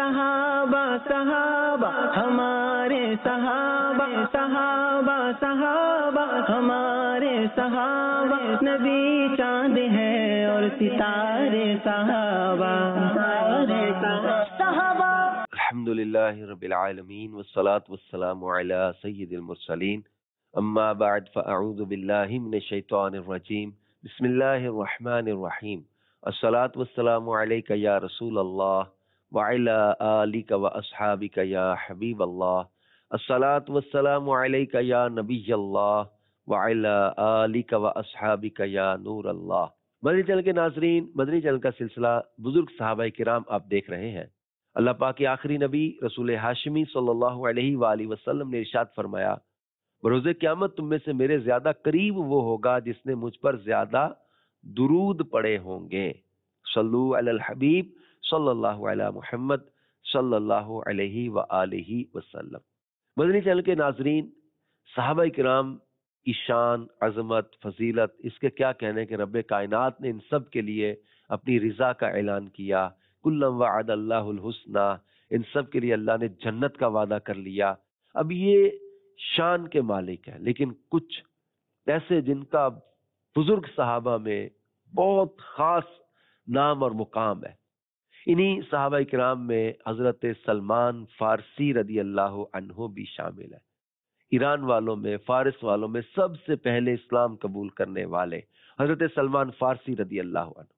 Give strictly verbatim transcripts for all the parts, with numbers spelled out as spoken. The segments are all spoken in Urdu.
صحابہ صحابہ ہمارے صحابہ صحابہ صحابہ ہمارے صحابہ، نبی چاند ہے اور ستارے صحابہ ہمارے صحابہ۔ الحمد للہ رب العالمین والصلاة والسلام علی سید المرسلین، اما بعد فاعوذ باللہ من الشیطان الرجیم، بسم اللہ الرحمن الرحیم۔ الصلاة والسلام علیک یا رسول اللہ وعلی آلک واصحابک یا حبیب اللہ۔ الصلاة والسلام علیک یا نبی اللہ وعلی آلک واصحابک یا نور اللہ۔ مدنی چینل کے ناظرین، مدنی چینل کا سلسلہ بزرگ صحابہ کرام آپ دیکھ رہے ہیں۔ اللہ پاک کے آخری نبی رسول ہاشمی صلی اللہ علیہ وآلہ وسلم نے ارشاد فرمایا، بروز قیامت تم میں سے میرے زیادہ قریب وہ ہوگا جس نے مجھ پر زیادہ درود پڑے ہوں گے۔ صلو علی الحبیب صلی اللہ علی محمد صلی اللہ علیہ وآلہ وسلم۔ مدنی چینل کے ناظرین، صحابہ کرام کی شان، عظمت، فضیلت، اس کے کیا کہنے کہ رب کائنات نے ان سب کے لیے اپنی رضا کا اعلان کیا۔ کلم وعد اللہ الحسنہ، ان سب کے لیے اللہ نے جنت کا وعدہ کر لیا۔ اب یہ شان کے مالک ہیں، لیکن کچھ ایسے جن کا بزرگ صحابہ میں بہت خاص نام اور مقام ہے۔ انہی صحابہ کرام میں حضرت سلمان فارسی رضی اللہ عنہ بھی شامل ہے۔ ایران والوں میں، فارس والوں میں سب سے پہلے اسلام قبول کرنے والے حضرت سلمان فارسی رضی اللہ عنہ۔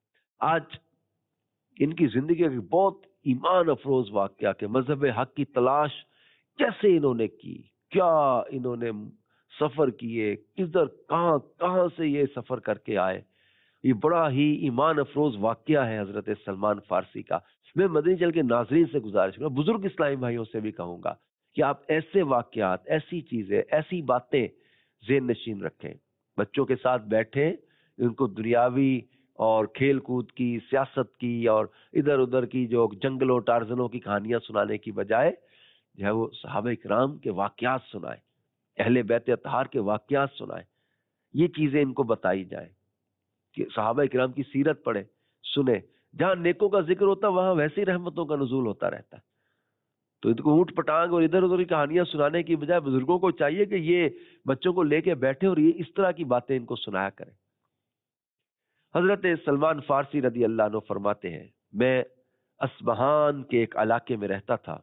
آج ان کی زندگی کا بہت ایمان افروز واقعہ کہ مذہب حق کی تلاش کیسے انہوں نے کی، کیا انہوں نے سفر کیے، کدھر کہاں کہاں سے یہ سفر کر کے آئے، یہ بڑا ہی ایمان افروز واقعہ ہے حضرت سلمان فارسی کا۔ میں مدنی چینل کے ناظرین سے گزارش کروں، بزرگ اسلامی بھائیوں سے بھی کہوں گا کہ آپ ایسے واقعات، ایسی چیزیں، ایسی باتیں ذہن نشین رکھیں، بچوں کے ساتھ بیٹھیں، ان کو دنیاوی اور کھیل کود کی، سیاست کی اور ادھر ادھر کی جو جنگلوں ٹارزنوں کی کہانیاں سنانے کی بجائے جو ہے وہ صحابہ کرام کے واقعات سنائیں، اہل بیت اطہار کے واقعات سنائیں، یہ چیزیں ان کو بتائی جائیں کہ صحابہ کرام کی سیرت پڑھیں، سنیں۔ جہاں نیکوں کا ذکر ہوتا ہے وہاں ویسی رحمتوں کا نزول ہوتا رہتا ہے۔ تو ان کو اونٹ پٹانگ اور ادھر ادھر کی کہانیاں سنانے کی بجائے بزرگوں کو چاہیے کہ یہ بچوں کو لے کے بیٹھے اور یہ اس طرح کی باتیں ان کو سنایا کریں۔ حضرت سلمان فارسی رضی اللہ عنہ فرماتے ہیں، میں اصبہان کے ایک علاقے میں رہتا تھا،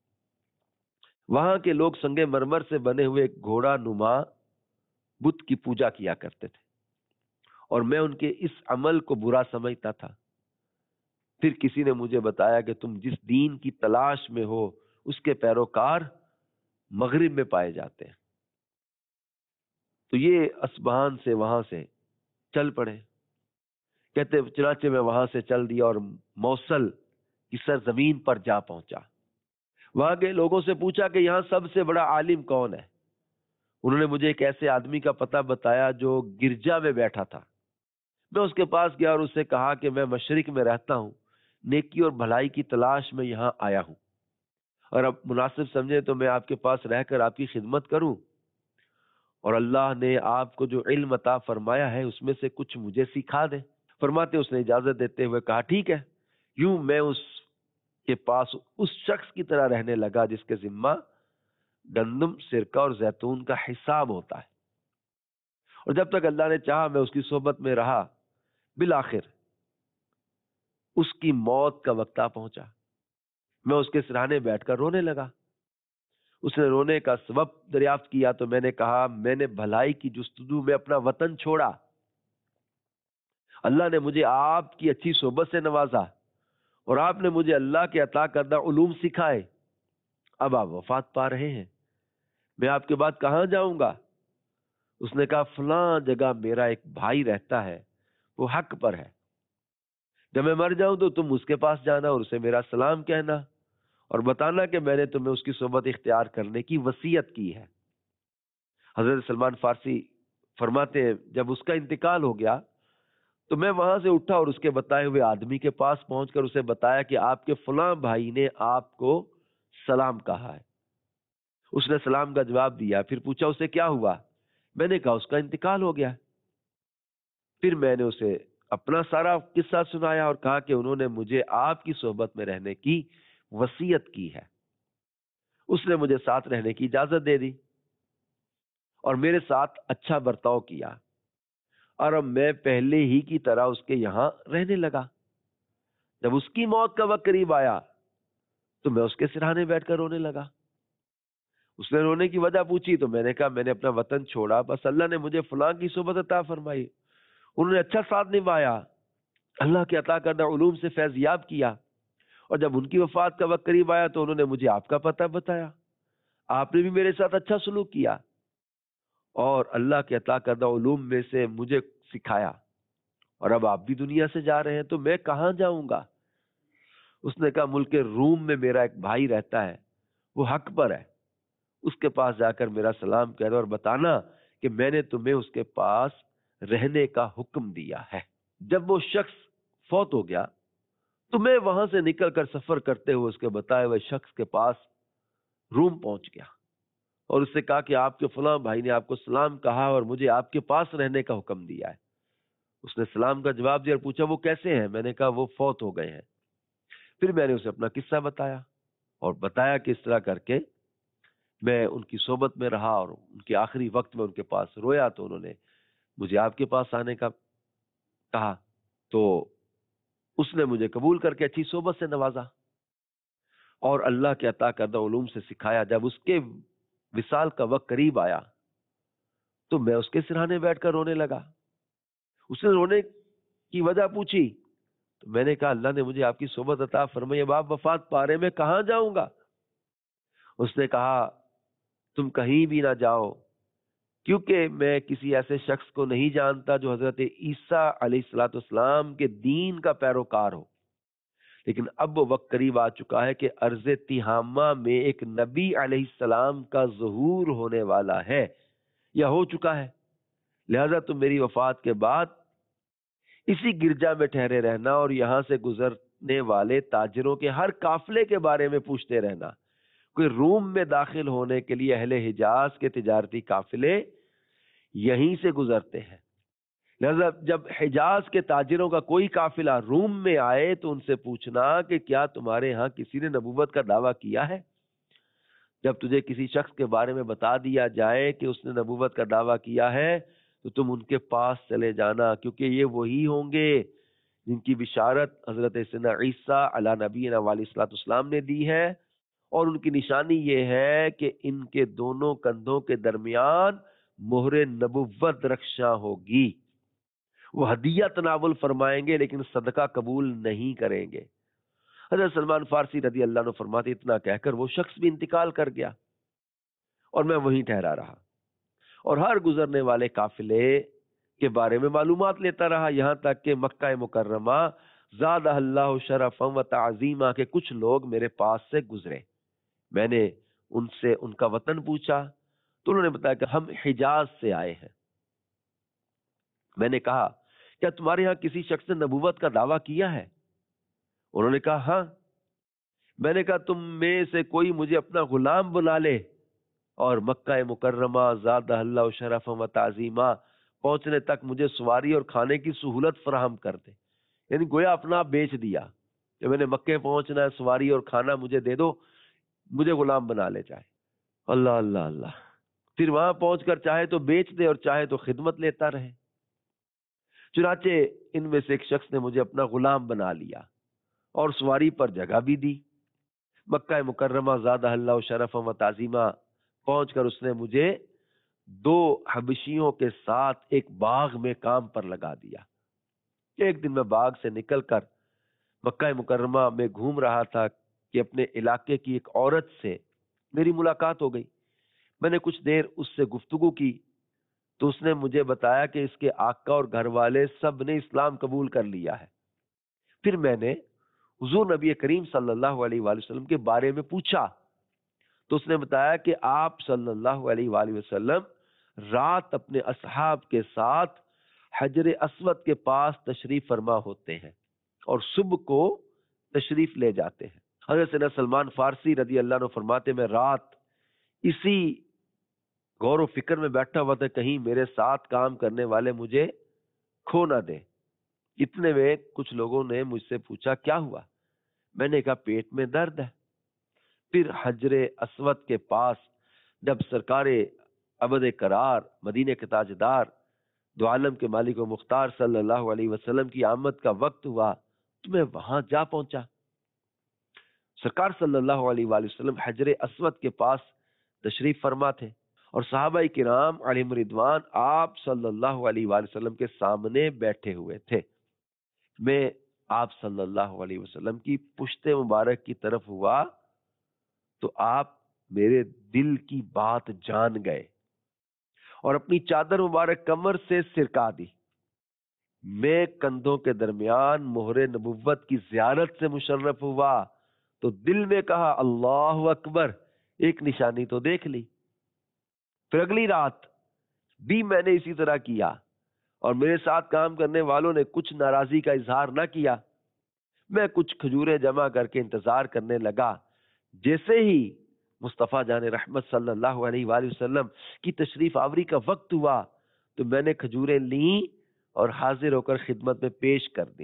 وہاں کے لوگ سنگ مرمر سے بنے ہوئے ایک گھوڑا نما بت کی پوجا کیا کرتے تھے اور میں ان کے اس عمل کو برا سمجھتا تھا۔ پھر کسی نے مجھے بتایا کہ تم جس دین کی تلاش میں ہو اس کے پیروکار مغرب میں پائے جاتے ہیں۔ تو یہ اصبہان سے وہاں سے چل پڑے، کہتے چنانچہ میں وہاں سے چل دیا اور موصل کی سرزمین پر جا پہنچا۔ وہاں کے لوگوں سے پوچھا کہ یہاں سب سے بڑا عالم کون ہے؟ انہوں نے مجھے ایک ایسے آدمی کا پتہ بتایا جو گرجا میں بیٹھا تھا۔ میں اس کے پاس گیا اور اس سے کہا کہ میں مشرق میں رہتا ہوں، نیکی اور بھلائی کی تلاش میں یہاں آیا ہوں، اور اب مناسب سمجھے تو میں آپ کے پاس رہ کر آپ کی خدمت کروں، اور اللہ نے آپ کو جو علم عطا فرمایا ہے اس میں سے کچھ مجھے سکھا دیں۔ فرماتے اس نے اجازت دیتے ہوئے کہا ٹھیک ہے۔ یوں میں اس کے پاس اس شخص کی طرح رہنے لگا جس کے ذمہ گندم، سرکہ اور زیتون کا حساب ہوتا ہے، اور جب تک اللہ نے چاہا میں اس کی صحبت میں رہا۔ بالآخر اس کی موت کا وقت آ پہنچا، میں اس کے سرہانے بیٹھ کر رونے لگا۔ اس نے رونے کا سبب دریافت کیا تو میں نے کہا میں نے بھلائی کی جستجو میں اپنا وطن چھوڑا، اللہ نے مجھے آپ کی اچھی صحبت سے نوازا اور آپ نے مجھے اللہ کے عطا کردہ علوم سکھائے، اب آپ وفات پا رہے ہیں، میں آپ کے بعد کہاں جاؤں گا؟ اس نے کہا فلاں جگہ میرا ایک بھائی رہتا ہے، وہ حق پر ہے، جب میں مر جاؤں تو تم اس کے پاس جانا اور اسے میرا سلام کہنا اور بتانا کہ میں نے تمہیں اس کی صحبت اختیار کرنے کی وصیت کی ہے۔ حضرت سلمان فارسی فرماتے ہیں جب اس کا انتقال ہو گیا تو میں وہاں سے اٹھا اور اس کے بتائے ہوئے آدمی کے پاس پہنچ کر اسے بتایا کہ آپ کے فلاں بھائی نے آپ کو سلام کہا ہے۔ اس نے سلام کا جواب دیا، پھر پوچھا اسے کیا ہوا؟ میں نے کہا اس کا انتقال ہو گیا۔ پھر میں نے اسے اپنا سارا قصہ سنایا اور کہا کہ انہوں نے مجھے آپ کی صحبت میں رہنے کی وصیت کی ہے۔ اس نے مجھے ساتھ رہنے کی اجازت دے دی اور میرے ساتھ اچھا برتاؤ کیا، اور اب میں پہلے ہی کی طرح اس کے یہاں رہنے لگا۔ جب اس کی موت کا وقت قریب آیا تو میں اس کے سرہانے بیٹھ کر رونے لگا۔ اس نے رونے کی وجہ پوچھی تو میں نے کہا میں نے اپنا وطن چھوڑا، بس اللہ نے مجھے فلاں کی صحبت عطا فرمائی، انہوں نے اچھا ساتھ نبھایا، اللہ کے عطا کردہ علوم سے فیض یاب کیا، اور جب ان کی وفات کا وقت قریب آیا تو انہوں نے مجھے آپ کا پتہ بتایا، آپ نے بھی میرے ساتھ اچھا سلوک کیا اور اللہ کے عطا کردہ علوم میں سے مجھے سکھایا، اور اب آپ بھی دنیا سے جا رہے ہیں تو میں کہاں جاؤں گا؟ اس نے کہا ملک روم میں میرا ایک بھائی رہتا ہے، وہ حق پر ہے، اس کے پاس جا کر میرا سلام کہہ دو اور بتانا کہ میں نے تمہیں اس کے پاس رہنے کا حکم دیا ہے۔ جب وہ شخص فوت ہو گیا تو میں وہاں سے نکل کر سفر کرتے ہوئے اس کے بتائے ہوئے شخص کے پاس روم پہنچ گیا اور اس سے کہا کہ آپ کے فلاں بھائی نے آپ کو سلام کہا اور مجھے آپ کے پاس رہنے کا حکم دیا ہے۔ اس نے سلام کا جواب دیا اور پوچھا وہ کیسے ہیں؟ میں نے کہا وہ فوت ہو گئے ہیں۔ پھر میں نے اسے اپنا قصہ بتایا اور بتایا کہ اس طرح کر کے میں ان کی صحبت میں رہا اور ان کے آخری وقت میں ان کے پاس رویا تو انہوں نے مجھے آپ کے پاس آنے کا کہا، تو اس نے مجھے قبول کر کے اچھی صحبت سے نوازا اور اللہ کے عطا کردہ علوم سے سکھایا۔ جب اس کے وصال کا وقت قریب آیا تو میں اس کے سرہانے بیٹھ کر رونے لگا۔ اس نے رونے کی وجہ پوچھی تو میں نے کہا اللہ نے مجھے آپ کی صحبت عطا فرمائی، اب آپ وفات پا رہے، میں کہاں جاؤں گا؟ اس نے کہا تم کہیں بھی نہ جاؤ، کیونکہ میں کسی ایسے شخص کو نہیں جانتا جو حضرت عیسیٰ علیہ الصلوۃ والسلام کے دین کا پیروکار ہو، لیکن اب وہ وقت قریب آ چکا ہے کہ ارض تہامہ میں ایک نبی علیہ السلام کا ظہور ہونے والا ہے یا ہو چکا ہے، لہذا تم میری وفات کے بعد اسی گرجا میں ٹھہرے رہنا اور یہاں سے گزرنے والے تاجروں کے ہر قافلے کے بارے میں پوچھتے رہنا۔ کوئی روم میں داخل ہونے کے لیے اہل حجاز کے تجارتی قافلے یہیں سے گزرتے ہیں، لہذا جب حجاز کے تاجروں کا کوئی قافلہ روم میں آئے تو ان سے پوچھنا کہ کیا تمہارے ہاں کسی نے نبوت کا دعویٰ کیا ہے؟ جب تجھے کسی شخص کے بارے میں بتا دیا جائے کہ اس نے نبوت کا دعویٰ کیا ہے تو تم ان کے پاس چلے جانا، کیونکہ یہ وہی ہوں گے جن کی بشارت حضرت سیدنا عیسیٰ علیہ نبینا علیہ الصلوۃ والسلام نے دی ہے، اور ان کی نشانی یہ ہے کہ ان کے دونوں کندھوں کے درمیان مہر نبوت رخشاں ہوگی۔ وہ ہدیہ تناول فرمائیں گے لیکن صدقہ قبول نہیں کریں گے۔ حضرت سلمان فارسی رضی اللہ عنہ فرماتے اتنا کہہ کر وہ شخص بھی انتقال کر گیا اور میں وہیں ٹھہرا رہا اور ہر گزرنے والے قافلے کے بارے میں معلومات لیتا رہا، یہاں تک کہ مکہ مکرمہ زادہ اللہ شرفا و تعظیما کے کچھ لوگ میرے پاس سے گزرے۔ میں نے ان سے ان کا وطن پوچھا تو انہوں نے بتایا کہ ہم حجاز سے آئے ہیں۔ میں نے کہا کیا تمہارے ہاں کسی شخص نے نبوت کا دعویٰ کیا ہے؟ انہوں نے کہا ہاں۔ میں نے کہا تم میں سے کوئی مجھے اپنا غلام بنا لے اور مکہ مکرمہ زادہ اللہ شرفا و تعظیما پہنچنے تک مجھے سواری اور کھانے کی سہولت فراہم کر دے، یعنی گویا اپنا بیچ دیا کہ میں نے مکے پہنچنا ہے، سواری اور کھانا مجھے دے دو، مجھے غلام بنا لے جائے۔ اللہ اللہ اللہ، پھر وہاں پہنچ کر چاہے تو بیچ دے اور چاہے تو خدمت لیتا رہے۔ چنانچہ ان میں سے ایک شخص نے مجھے اپنا غلام بنا لیا اور سواری پر جگہ بھی دی۔ مکہ مکرمہ زادہ اللہ شرفا و تعظیما پہنچ کر اس نے مجھے دو حبشیوں کے ساتھ ایک باغ میں کام پر لگا دیا۔ ایک دن میں باغ سے نکل کر مکہ مکرمہ میں گھوم رہا تھا کہ اپنے علاقے کی ایک عورت سے میری ملاقات ہو گئی۔ میں نے کچھ دیر اس سے گفتگو کی تو اس نے مجھے بتایا کہ اس کے آقا اور گھر والے سب نے اسلام قبول کر لیا ہے۔ پھر میں نے حضور نبی کریم صلی اللہ علیہ وآلہ وسلم کے بارے میں پوچھا تو اس نے بتایا کہ آپ صلی اللہ علیہ وآلہ وسلم رات اپنے اصحاب کے ساتھ حجر اسود کے پاس تشریف فرما ہوتے ہیں اور صبح کو تشریف لے جاتے ہیں۔ حضرت سیدنا سلمان فارسی رضی اللہ عنہ فرماتے میں رات اسی غور و فکر میں بیٹھا ہوا تھا کہیں میرے ساتھ کام کرنے والے مجھے کھو نہ دیں۔ اتنے میں کچھ لوگوں نے مجھ سے پوچھا کیا ہوا؟ میں نے کہا پیٹ میں درد ہے۔ پھر حجر اسود کے پاس جب سرکار ابد قرار مدینے کے تاجدار دو عالم کے مالک و مختار صلی اللہ علیہ وسلم کی آمد کا وقت ہوا تو میں وہاں جا پہنچا۔ سرکار صلی اللہ علیہ وآلہ وسلم حجر اسود کے پاس تشریف فرما تھے اور صحابہ کرام علیہم رضوان آپ صلی اللہ علیہ وآلہ وسلم کے سامنے بیٹھے ہوئے تھے۔ میں آپ صلی اللہ علیہ وسلم کی پشت مبارک کی طرف ہوا تو آپ میرے دل کی بات جان گئے اور اپنی چادر مبارک کمر سے سرکا دی۔ میں کندھوں کے درمیان مہر نبوت کی زیارت سے مشرف ہوا تو دل میں کہا اللہ اکبر، ایک نشانی تو دیکھ لی۔ پھر اگلی رات بھی میں نے اسی طرح کیا اور میرے ساتھ کام کرنے والوں نے کچھ ناراضی کا اظہار نہ کیا۔ میں کچھ کھجوریں جمع کر کے انتظار کرنے لگا۔ جیسے ہی مصطفیٰ جان رحمت صلی اللہ علیہ وآلہ وسلم کی تشریف آوری کا وقت ہوا تو میں نے کھجوریں لیں اور حاضر ہو کر خدمت میں پیش کر دی۔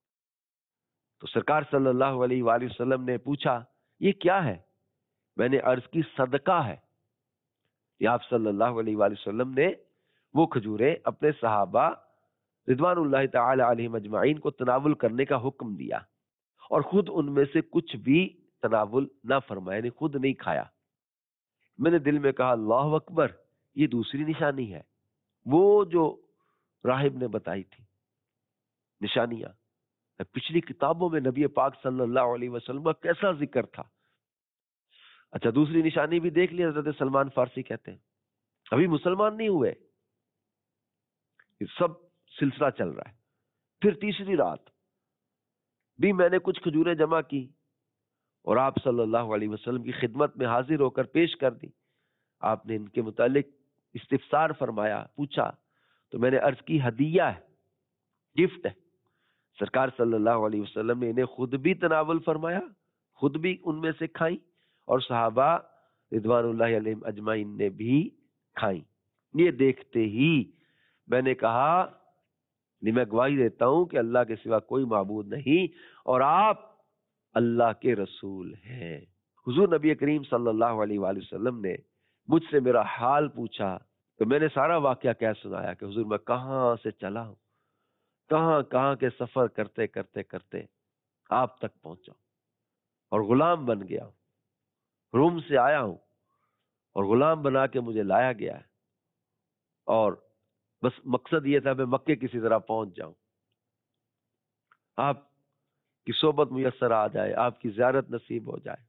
تو سرکار صلی اللہ علیہ وآلہ وسلم نے پوچھا یہ کیا ہے؟ میں نے عرض کی صدقہ ہے۔ یا آپ صلی اللہ علیہ وآلہ وسلم نے وہ کھجوریں اپنے صحابہ رضوان اللہ تعالی علیہم اجمعین کو تناول کرنے کا حکم دیا اور خود ان میں سے کچھ بھی تناول نہ فرمایا، یعنی خود نہیں کھایا۔ میں نے دل میں کہا اللہ اکبر، یہ دوسری نشانی ہے، وہ جو راہب نے بتائی تھی نشانیاں۔ پچھلی کتابوں میں نبی پاک صلی اللہ علیہ وسلم کا کیسا ذکر تھا۔ اچھا دوسری نشانی بھی دیکھ لی، حضرت سلمان فارسی کہتے ہیں ابھی مسلمان نہیں ہوئے، یہ سب سلسلہ چل رہا ہے۔ پھر تیسری رات بھی میں نے کچھ کھجوریں جمع کی اور آپ صلی اللہ علیہ وسلم کی خدمت میں حاضر ہو کر پیش کر دی۔ آپ نے ان کے متعلق استفسار فرمایا، پوچھا تو میں نے عرض کی ہدیہ ہے، گفٹ ہے۔ سرکار صلی اللہ علیہ وسلم نے انہیں خود بھی تناول فرمایا، خود بھی ان میں سے کھائیں اور صحابہ رضوان اللہ علیہم اجمعین نے بھی کھائیں۔ یہ دیکھتے ہی میں نے کہا میں گواہی دیتا ہوں کہ اللہ کے سوا کوئی معبود نہیں اور آپ اللہ کے رسول ہیں۔ حضور نبی کریم صلی اللہ علیہ وآلہ وسلم نے مجھ سے میرا حال پوچھا تو میں نے سارا واقعہ کہہ سنایا کہ حضور میں کہاں سے چلا ہوں، کہاں کہاں کے سفر کرتے کرتے کرتے آپ تک پہنچا اور غلام بن گیا ہوں، روم سے آیا ہوں اور غلام بنا کے مجھے لایا گیا ہے اور بس مقصد یہ تھا میں مکے کسی طرح پہنچ جاؤں، آپ کی صحبت میسر آ جائے، آپ کی زیارت نصیب ہو جائے۔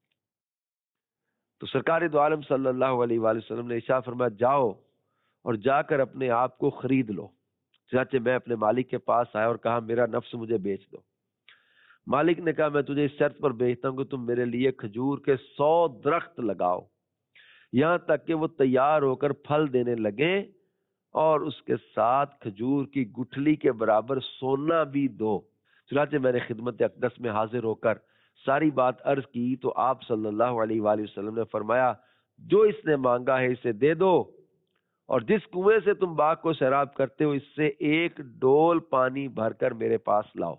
تو سرکار دو عالم صلی اللہ علیہ وآلہ وسلم نے ارشاد فرمایا جاؤ اور جا کر اپنے آپ کو خرید لو۔ چنانچہ میں اپنے مالک کے پاس آیا اور کہا میرا نفس مجھے بیچ دو۔ مالک نے کہا میں تجھے اس شرط پر بیچتا ہوں کہ تم میرے لیے کھجور کے سو درخت لگاؤ یہاں تک کہ وہ تیار ہو کر پھل دینے لگے اور اس کے ساتھ کھجور کی گٹھلی کے برابر سونا بھی دو۔ چنانچہ میں نے خدمت اقدس میں حاضر ہو کر ساری بات عرض کی تو آپ صلی اللہ علیہ وآلہ وسلم نے فرمایا جو اس نے مانگا ہے اسے دے دو اور جس کنویں سے تم باغ کو سیراب کرتے ہو اس سے ایک ڈول پانی بھر کر میرے پاس لاؤ۔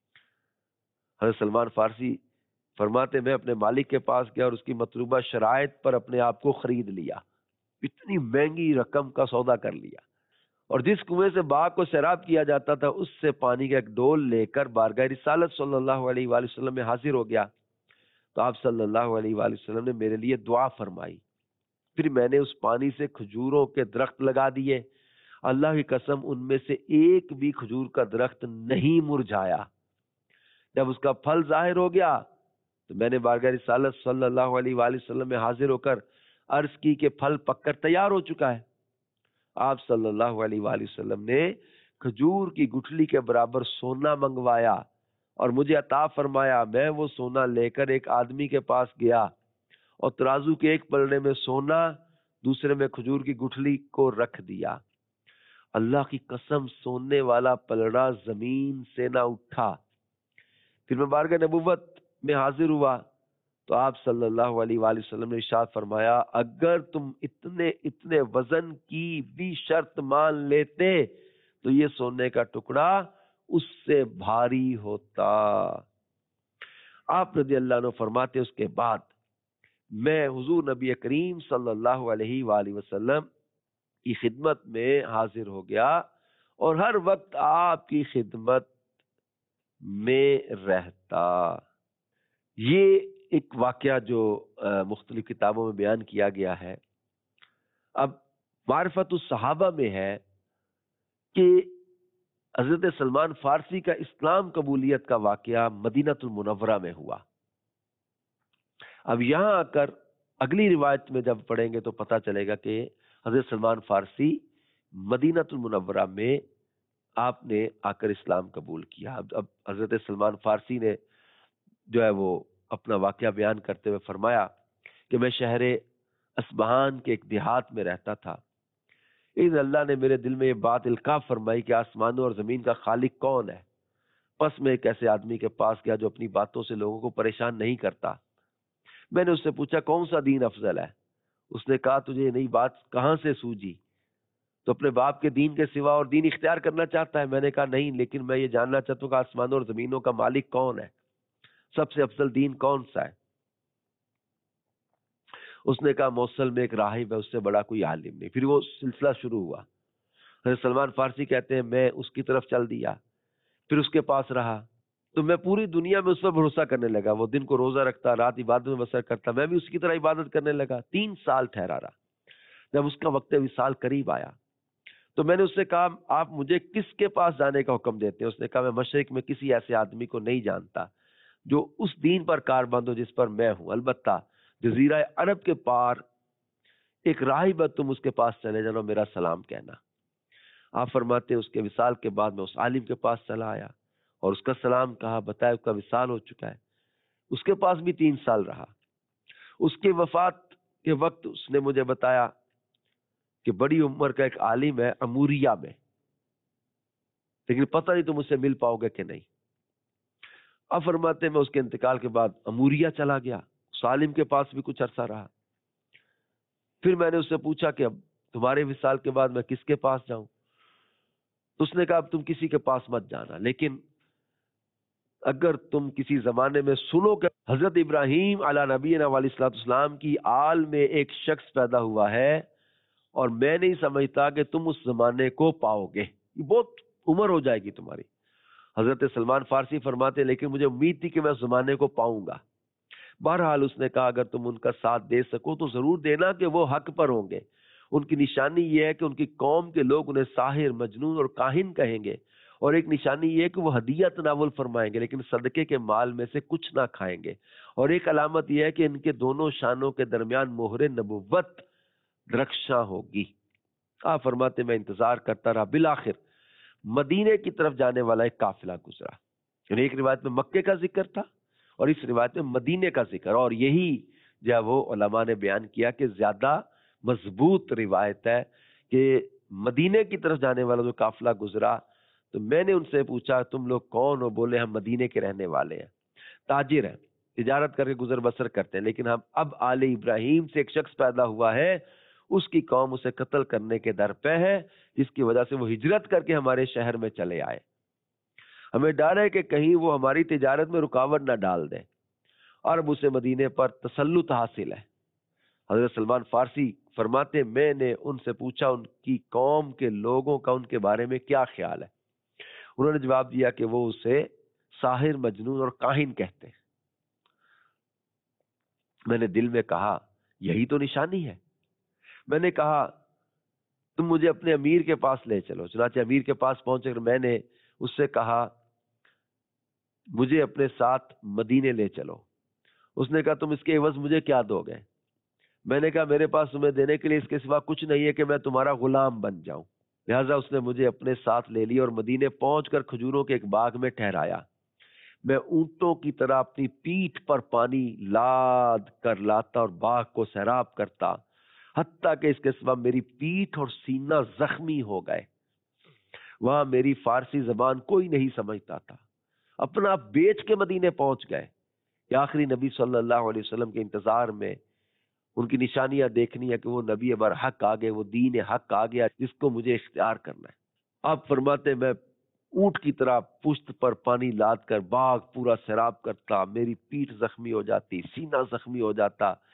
حضرت سلمان فارسی فرماتے میں اپنے مالک کے پاس گیا اور اس کی مطلوبہ شرائط پر اپنے آپ کو خرید لیا، اتنی مہنگی رقم کا سودا کر لیا اور جس کنویں سے باغ کو سیراب کیا جاتا تھا اس سے پانی کا ایک ڈول لے کر بارگاہ رسالت صلی اللہ علیہ وآلہ وسلم میں حاضر ہو گیا تو آپ صلی اللہ علیہ وآلہ وسلم نے میرے لیے دعا فرمائی۔ پھر میں نے اس پانی سے کھجوروں کے درخت لگا دیے، اللہ کی قسم ان میں سے ایک بھی کھجور کا درخت نہیں مرجھایا۔ جب اس کا پھل ظاہر ہو گیا تو میں نے بارگاہ رسالت صلی اللہ علیہ وآلہ وسلم میں حاضر ہو کر عرض کی کہ پھل پک کر تیار ہو چکا ہے۔ آپ صلی اللہ علیہ وآلہ وسلم نے کھجور کی گٹھلی کے برابر سونا منگوایا اور مجھے عطا فرمایا۔ میں وہ سونا لے کر ایک آدمی کے پاس گیا اور ترازو کے ایک پلڑے میں سونا دوسرے میں کھجور کی گٹھلی کو رکھ دیا۔ اللہ کی قسم سونے والا پلڑا زمین سے نہ اٹھا۔ پھر میں بارگاہ نبوت میں حاضر ہوا تو آپ صلی اللہ علیہ وآلہ وسلم نے ارشاد فرمایا اگر تم اتنے اتنے وزن کی بھی شرط مان لیتے تو یہ سونے کا ٹکڑا اس سے بھاری ہوتا۔ آپ رضی اللہ عنہ فرماتے اس کے بعد میں حضور نبی کریم صلی اللہ علیہ وآلہ وسلم کی خدمت میں حاضر ہو گیا اور ہر وقت آپ کی خدمت میں رہتا۔ یہ ایک واقعہ جو مختلف کتابوں میں بیان کیا گیا ہے۔ اب معرفت الصحابہ میں ہے کہ حضرت سلمان فارسی کا اسلام قبولیت کا واقعہ مدینہ المنورہ میں ہوا۔ اب یہاں آ کر اگلی روایت میں جب پڑھیں گے تو پتہ چلے گا کہ حضرت سلمان فارسی مدینہ المنورہ میں آپ نے آ کر اسلام قبول کیا۔ اب اب حضرت سلمان فارسی نے جو ہے وہ اپنا واقعہ بیان کرتے ہوئے فرمایا کہ میں شہر اصبہان کے ایک دیہات میں رہتا تھا۔ اس اللہ نے میرے دل میں یہ بات القاء فرمائی کہ آسمانوں اور زمین کا خالق کون ہے۔ پس میں ایک ایسے آدمی کے پاس گیا جو اپنی باتوں سے لوگوں کو پریشان نہیں کرتا۔ میں نے اس سے پوچھا کون سا دین افضل ہے؟ اس نے کہا تجھے یہ نئی بات کہاں سے سوجی؟ تو اپنے باپ کے دین کے سوا اور دین اختیار کرنا چاہتا ہے؟ میں نے کہا نہیں، لیکن میں یہ جاننا چاہتا ہوں کہ آسمانوں اور زمینوں کا مالک کون ہے، سب سے افضل دین کون سا ہے؟ اس نے کہا موصل میں ایک راہب ہے، اس سے بڑا کوئی عالم نہیں۔ پھر وہ سلسلہ شروع ہوا۔ حضرت سلمان فارسی کہتے ہیں میں اس کی طرف چل دیا، پھر اس کے پاس رہا تو میں پوری دنیا میں اس پر بھروسہ کرنے لگا۔ وہ دن کو روزہ رکھتا، رات عبادت میں بسر کرتا، میں بھی اس کی طرح عبادت کرنے لگا۔ تین سال ٹھہرا رہا۔ جب اس کا وقت وصال قریب آیا تو میں نے اس سے کہا آپ مجھے کس کے پاس جانے کا حکم دیتے ہیں؟ اس نے کہا میں مشرق میں کسی ایسے آدمی کو نہیں جانتا جو اس دین پر کاربند ہو جس پر میں ہوں، البتہ جزیرہ عرب کے پار ایک راہب ہے، تم اس کے پاس چلے جانا، میرا سلام کہنا۔ آپ فرماتے اس کے وصال کے بعد میں اس عالم کے پاس چلا آیا اور اس کا سلام کہا، بتایا اس کا وصال ہو چکا ہے۔ اس کے پاس بھی تین سال رہا۔ اس کے وفات کے وقت اس نے مجھے بتایا کہ بڑی عمر کا ایک عالم ہے اموریہ میں، لیکن پتہ نہیں تم اس سے مل پاؤ گے کہ نہیں۔ اب فرماتے میں اس کے انتقال کے بعد اموریہ چلا گیا، اس عالم کے پاس بھی کچھ عرصہ رہا۔ پھر میں نے اس سے پوچھا کہ اب تمہارے وصال کے بعد میں کس کے پاس جاؤں؟ تو اس نے کہا اب تم کسی کے پاس مت جانا، لیکن اگر تم کسی زمانے میں سنو کہ حضرت ابراہیم علی نبینا علیہ الصلوۃ والسلام کی آل میں ایک شخص پیدا ہوا ہے اور میں نہیں سمجھتا کہ تم اس زمانے کو پاؤ گے، یہ بہت عمر ہو جائے گی تمہاری۔ حضرت سلمان فارسی فرماتے لیکن مجھے امید تھی کہ میں اس زمانے کو پاؤں گا۔ بہرحال اس نے کہا اگر تم ان کا ساتھ دے سکو تو ضرور دینا کہ وہ حق پر ہوں گے۔ ان کی نشانی یہ ہے کہ ان کی قوم کے لوگ انہیں ساحر، مجنون اور کاہن کہیں گے، اور ایک نشانی یہ ہے کہ وہ ہدیہ تناول فرمائیں گے لیکن صدقے کے مال میں سے کچھ نہ کھائیں گے، اور ایک علامت یہ ہے کہ ان کے دونوں شانوں کے درمیان مہر نبوت رکشاں ہوگی۔ آپ فرماتے میں انتظار کرتا رہا، بالآخر مدینے کی طرف جانے والا ایک قافلہ گزرا۔ یعنی ایک روایت میں مکے کا ذکر تھا اور اس روایت میں مدینے کا ذکر، اور یہی جو وہ علماء نے بیان کیا کہ زیادہ مضبوط روایت ہے کہ مدینے کی طرف جانے والا جو قافلہ گزرا۔ تو میں نے ان سے پوچھا تم لوگ کون ہو؟ بولے ہم مدینے کے رہنے والے ہیں، تاجر ہیں، تجارت کر کے گزر بسر کرتے ہیں، لیکن ہم اب آل ابراہیم سے ایک شخص پیدا ہوا ہے، اس کی قوم اسے قتل کرنے کے در پہ ہے، جس کی وجہ سے وہ ہجرت کر کے ہمارے شہر میں چلے آئے۔ ہمیں ڈر ہے کہ کہیں وہ ہماری تجارت میں رکاوٹ نہ ڈال دے، اور اب اسے مدینے پر تسلط حاصل ہے۔ حضرت سلمان فارسی فرماتے میں نے ان سے پوچھا ان کی قوم کے لوگوں کا ان کے بارے میں کیا خیال ہے؟ انہوں نے جواب دیا کہ وہ اسے ساحر، مجنون اور کاہن کہتے ہیں۔ میں نے دل میں کہا یہی تو نشانی ہے۔ میں نے کہا تم مجھے اپنے امیر کے پاس لے چلو۔ چنانچہ امیر کے پاس پہنچے کر میں نے اس سے کہا مجھے اپنے ساتھ مدینے لے چلو۔ اس نے کہا تم اس کے عوض مجھے کیا دو گے؟ میں نے کہا میرے پاس تمہیں دینے کے لیے اس کے سوا کچھ نہیں ہے کہ میں تمہارا غلام بن جاؤں۔ لہٰذا اس نے مجھے اپنے ساتھ لے لیا اور مدینے پہنچ کر کھجوروں کے ایک باغ میں ٹھہرایا۔ میں اونٹوں کی طرح اپنی پیٹھ پر پانی لاد کر لاتا اور باغ کو سیراب کرتا، حتیٰ کہ اس کے سوا میری پیٹھ اور سینہ زخمی ہو گئے۔ وہاں میری فارسی زبان کوئی نہیں سمجھتا تھا۔ اپنا بیچ کے مدینے پہنچ گئے کہ آخری نبی صلی اللہ علیہ وسلم کے انتظار میں ان کی نشانیاں دیکھنی ہے کہ وہ نبی برحق آ گئے، وہ دین حق آ گیا جس کو مجھے اختیار کرنا ہے۔ آپ فرماتے میں اونٹ کی طرح پشت پر پانی لاد کر باغ پورا سیراب کرتا، میری پیٹھ زخمی ہو جاتی، سینہ زخمی ہو جاتا،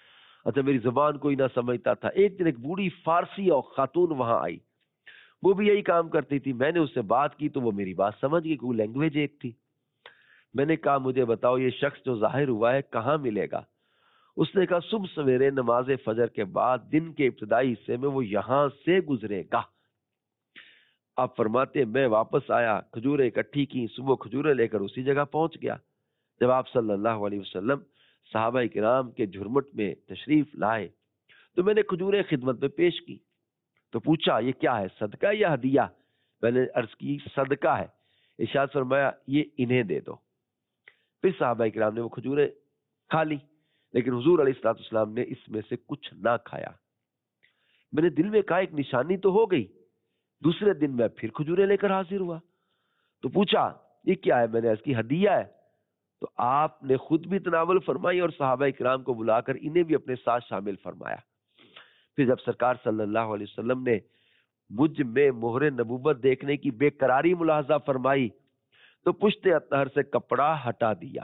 اچھا میری زبان کوئی نہ سمجھتا تھا. ایک دن ایک بوڑھی فارسی اور خاتون وہاں آئی, وہ بھی یہی کام کرتی تھی. میں نے اس سے بات کی تو وہ میری بات سمجھ گئی, کوئی لینگویج ایک تھی. میں نے کہا مجھے بتاؤ یہ شخص جو ظاہر ہوا ہے کہاں ملے گا؟ اس نے کہا صبح سویرے نماز فجر کے بعد دن کے ابتدائی حصے میں وہ یہاں سے گزرے گا. آپ فرماتے میں واپس آیا, کھجوریں اکٹھی کی, صبح کھجوریں لے کر اسی جگہ پہنچ گیا. جب آپ صلی اللہ علیہ وسلم صحابہ کرام کے جھرمٹ میں تشریف لائے تو میں نے کھجوریں خدمت میں پیش کی. تو پوچھا یہ کیا ہے, صدقہ یا ہدیہ؟ میں نے عرض کی صدقہ ہے. ارشاد فرمایا یہ انہیں دے دو. پھر صحابہ کرام نے وہ کھجوریں کھا لی, لیکن حضور علیہ الصلوۃ والسلام نے اس میں سے کچھ نہ کھایا. میں نے دل میں کہا ایک نشانی تو ہو گئی. دوسرے دن میں پھر کھجوریں لے کر حاضر ہوا تو پوچھا یہ کیا ہے؟ میں نے عرض کی ہدیہ ہے. تو آپ نے خود بھی تناول فرمائی اور صحابہ کرام کو بلا کر انہیں بھی اپنے ساتھ شامل فرمایا. پھر جب سرکار صلی اللہ علیہ وسلم نے مجھ میں مہر نبوت دیکھنے کی بے قراری ملاحظہ فرمائی تو پشت اطہر سے کپڑا ہٹا دیا.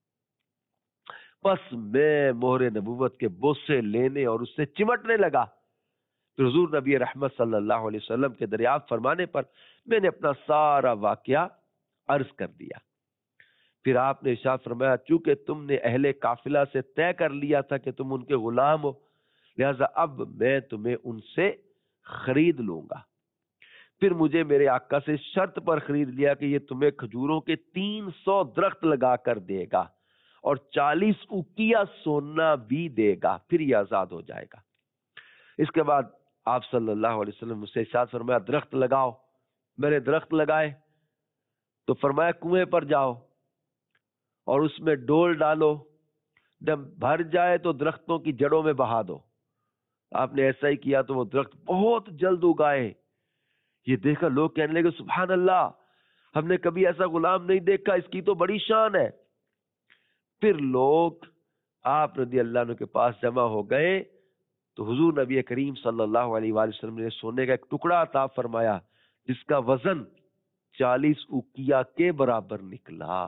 بس میں مہر نبوت کے بوسے لینے اور اس سے چمٹنے لگا. پھر حضور نبی رحمت صلی اللہ علیہ وسلم کے دریافت فرمانے پر میں نے اپنا سارا واقعہ عرض کر دیا. پھر آپ نے ارشاد فرمایا چونکہ تم نے اہل قافلہ سے طے کر لیا تھا کہ تم ان کے غلام ہو, لہذا اب میں تمہیں ان سے خرید لوں گا. پھر مجھے میرے آقا سے شرط پر خرید لیا کہ یہ تمہیں کھجوروں کے تین سو درخت لگا کر دے گا اور چالیس اوقیہ سونا بھی دے گا, پھر یہ آزاد ہو جائے گا. اس کے بعد آپ صلی اللہ علیہ وسلم مجھ سے ارشاد فرمایا درخت لگاؤ. میں نے درخت لگائے تو فرمایا کنویں پر جاؤ اور اس میں ڈول ڈالو, جب بھر جائے تو درختوں کی جڑوں میں بہا دو. آپ نے ایسا ہی کیا تو وہ درخت بہت جلد اگائے. یہ دیکھا لوگ کہنے لگے سبحان اللہ, ہم نے کبھی ایسا غلام نہیں دیکھا, اس کی تو بڑی شان ہے. پھر لوگ آپ رضی اللہ عنہ کے پاس جمع ہو گئے تو حضور نبی کریم صلی اللہ علیہ وآلہ وسلم نے سونے کا ایک ٹکڑا عطا فرمایا جس کا وزن چالیس اوقیہ کے برابر نکلا.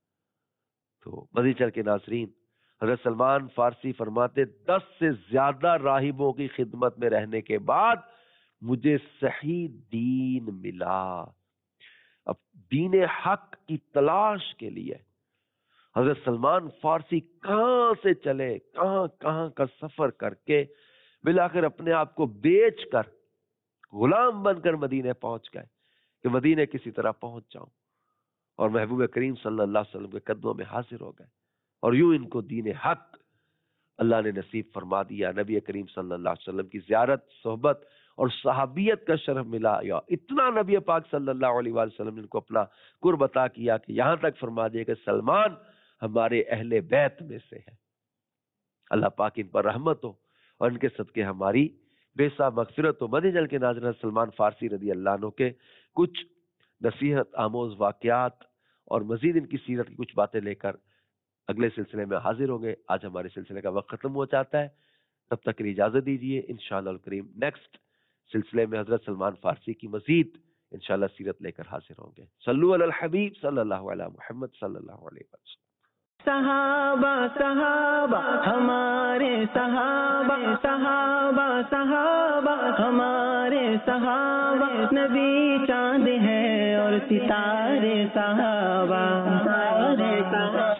تو مزید چل کے ناظرین, حضرت سلمان فارسی فرماتے دس سے زیادہ راہبوں کی خدمت میں رہنے کے بعد مجھے صحیح دین ملا. اب دین حق کی تلاش کے لیے حضرت سلمان فارسی کہاں سے چلے, کہاں کہاں کا سفر کر کے بالآخر اپنے آپ کو بیچ کر غلام بن کر مدینے پہنچ گئے کہ مدینے کسی طرح پہنچ جاؤں, اور محبوب کریم صلی اللہ علیہ وسلم کے قدموں میں حاضر ہو گئے. اور یوں ان کو دین حق اللہ نے نصیب فرما دیا. نبی کریم صلی اللہ علیہ وسلم کی زیارت, صحبت اور صحابیت کا شرف ملا. یا اتنا نبی پاک صلی اللہ علیہ وآلہ وسلم نے ان کو اپنا قرب عطا کیا کہ یہاں تک فرما دیا کہ سلمان ہمارے اہل بیت میں سے ہے. اللہ پاک ان پر رحمت ہو اور ان کے صدقے ہماری بے سا مغفرت ہو. مدنی چل کے ناظرین, سلمان فارسی رضی اللہ عنہ کے کچھ نصیحت آموز واقعات اور مزید ان کی سیرت کی کچھ باتیں لے کر اگلے سلسلے میں حاضر ہوں گے. آج ہمارے سلسلے کا وقت ختم ہو جاتا ہے, تب تک کے لیے اجازت دیجیے. انشاءاللہ الکریم نیکسٹ سلسلے میں حضرت سلمان فارسی کی مزید انشاءاللہ سیرت لے کر حاضر ہوں گے. صلو علی الحبیب صلی اللہ علیہ محمد صلی اللہ علیہ وسلم. صحابہ صحابہ ہمارے صحابہ صحابہ صحابہ ہمارے صحابہ, نبی چاند ہے اور ستارے صحابہ.